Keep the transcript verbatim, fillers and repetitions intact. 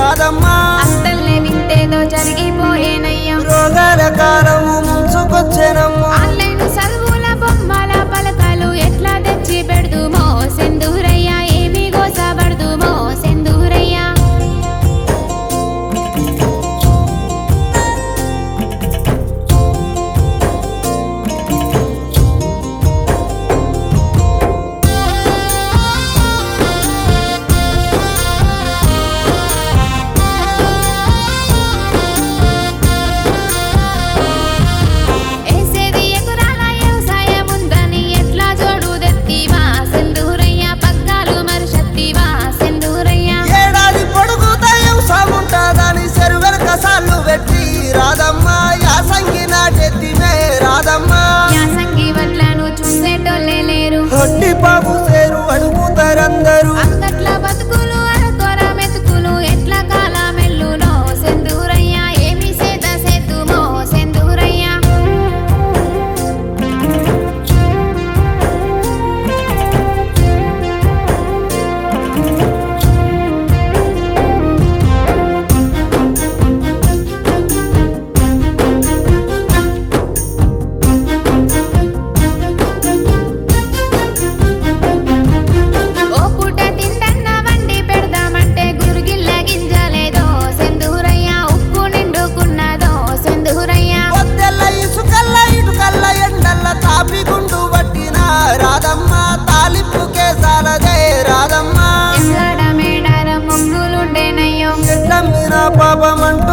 రాధమ్మ అస్తల్లే వింతేదో జరిగిపోయేనయ్యా రోగాల కాలము ముంచుకొచ్చేనమ్మ ఆన్లైన్ చదువుల బొమ్మల పలకలు ఎట్లా తెచ్చి పెడుదుమో సెందూరయ్యా ఏమి గోసపడుదుమో సెందూరయ్యా రాధమ్మ యాసంగి నాటెత్తిమే రాధమ్మ యాసంగి వడ్లను చూసేటోళ్ళే లేరు హొట్టి పాపు సేరు అడుగుతారందరూ అంగట్ల బతుకులు అరకొర మెతుకులు ఎట్లా కాల మెల్లునో సెందూరయ్యా ఏమి సేద సేతుమో సెందూరయ్యా తాపిగుండు పట్టిన రాధమ్మ తాలింపు కేసాలదే రాధమ్మ ఎక్కడ మేడార ముగ్గులుండేనయ్యో ఎట్లమ్మిన పాపమంట